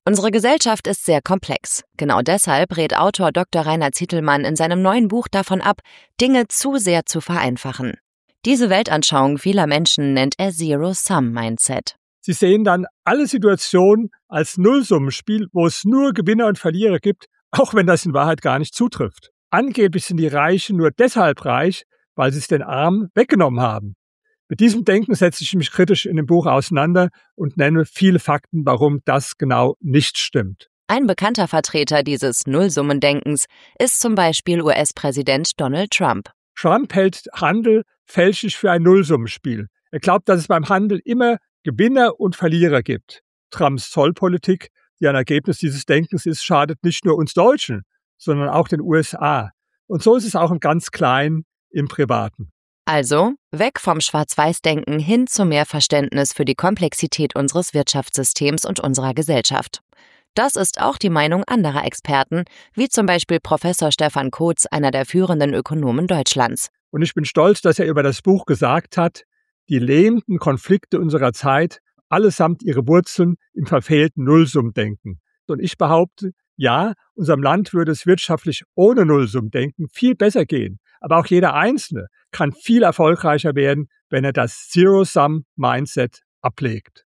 Unsere Gesellschaft ist sehr komplex. Genau deshalb rät Autor Dr. Rainer Zitelmann in seinem neuen Buch davon ab, Dinge zu sehr zu vereinfachen. Diese Weltanschauung vieler Menschen nennt er Zero-Sum-Mindset. Sie sehen dann alle Situationen als Nullsummenspiel, wo es nur Gewinner und Verlierer gibt, auch wenn das in Wahrheit gar nicht zutrifft. Angeblich sind die Reichen nur deshalb reich, weil sie es den Armen weggenommen haben. Mit diesem Denken setze ich mich kritisch in dem Buch auseinander und nenne viele Fakten, warum das genau nicht stimmt. Ein bekannter Vertreter dieses Nullsummendenkens ist zum Beispiel US-Präsident Donald Trump. Trump hält Handel fälschlich für ein Nullsummenspiel. Er glaubt, dass es beim Handel immer Gewinner und Verlierer gibt. Trumps Zollpolitik, die ein Ergebnis dieses Denkens ist, schadet nicht nur uns Deutschen, sondern auch den USA. Und so ist es auch im ganz Kleinen im Privaten. Also weg vom Schwarz-Weiß-Denken hin zu mehr Verständnis für die Komplexität unseres Wirtschaftssystems und unserer Gesellschaft. Das ist auch die Meinung anderer Experten, wie zum Beispiel Professor Stefan Kotz, einer der führenden Ökonomen Deutschlands. Und ich bin stolz, dass er über das Buch gesagt hat, die lähmenden Konflikte unserer Zeit, allesamt ihre Wurzeln im verfehlten Nullsummdenken. Und ich behaupte, ja, unserem Land würde es wirtschaftlich ohne Nullsummdenken viel besser gehen. Aber auch jeder Einzelne kann viel erfolgreicher werden, wenn er das Zero-Sum-Mindset ablegt.